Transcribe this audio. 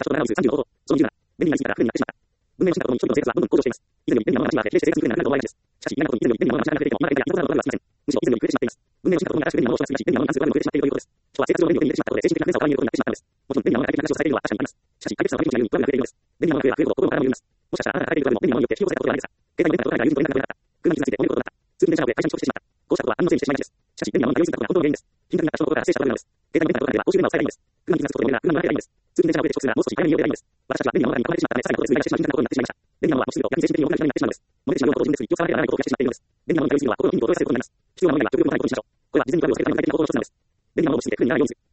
とならず30のこと、その20が、便利なりすぎたら不便になってしまった。文明の進化とともに人々の生活はどんどん向上しています。以前より便利なものが決して生活に不便なくなるのは大事です。しかし、今のことに以前より便利なものが知らなくても、今だけでいいことなどはありません。むしろ以前より増えてしまっています。文明の進化とともに新しく便利なものを知らずし、便利なものに関する話が増えてしまっているということです。人は生活上の便利を手に入れてしまったことで精神的な不便さを感じることになってしまったのです。もちろん便利なものが快適な話をされているのは確かにあります。しかし、快適さは割り込みなように不安が増えているのです。便利なものが増えれば増えるほど心が空も緩みます。もしかしたらあなたが快適にも便利なものによって引き寄せたことではないですか。携帯の電波と誰かが友人と連絡が取れなかった。車に傷ついて揉めることになった。通勤電車などで会社に遅刻してしまった。こうしたことは何のせいにしてしまいがちです。しかし、便利なものが良すぎたことが本当の原因です。頻繁になった人の心から発生したことなのです。携帯の電波とかでは公衆電話を使えばいいのです。車に傷つくことで揉めれば車に乗らなければいいのです。通勤電車などで遅刻するならもう少し早めに家を出ればいいのです。私たちは便利なものが身に囲まれてしまったため、さらに後で数倍がしてしまう頻繁なことになってしまいました。便利なものは持ちすぎると逆に精神的に重くなり精神的になってしまうのです。漏れてしまうようなことを自分で気を使わなければならないことを増やしてしまっているのです。便利なものに頼りすぎるのは心の筋肉を衰えさせることになります。必要なもの以外は極力持たないことにしましょう。これはディズニープラスを使っているので快適な行動を一つなのです。便利なものを持ちすぎて不便にならないようにする。